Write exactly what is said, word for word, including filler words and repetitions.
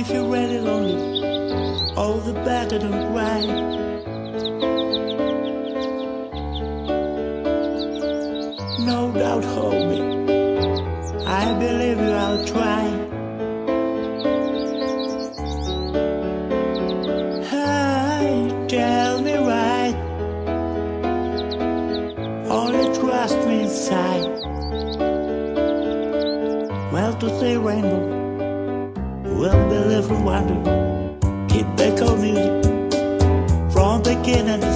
if you're really lonely, all the better don't cry. No doubt, hold me, I believe you, I'll try. Hey, tell me right, only trust me inside. Well, to say rainbow, we'll believe in wonder. Keep back on music from beginning.